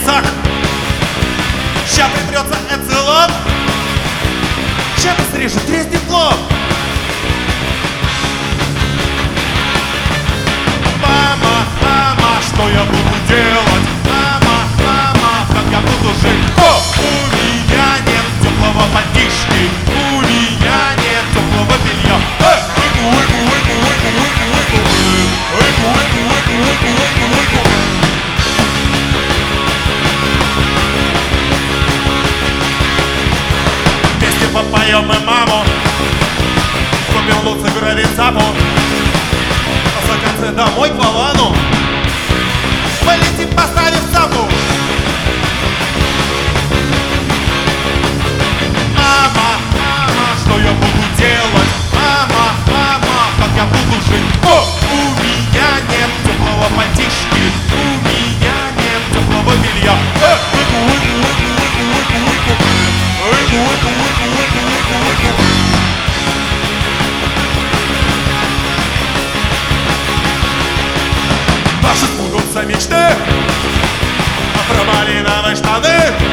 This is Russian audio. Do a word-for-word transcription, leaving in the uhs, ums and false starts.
рюкзак. Ща припрется эцелон, ща пострижет, треснет лоб. Мама, мама, что я буду делать? Мама, мама, как я буду жить? О! У меня нет теплого подтишки, у меня нет теплого белья. Вместе попоем мы маму, купим луцик, гравий, цапу, а в конце домой к Вовану полетим, поставим цапу. Мама, мама, что я буду делать? Мама, мама, как я буду жить? О! У меня нет теплого подтишки, у меня нет теплого белья. Наши сбудутся мечты про малиновые штаны.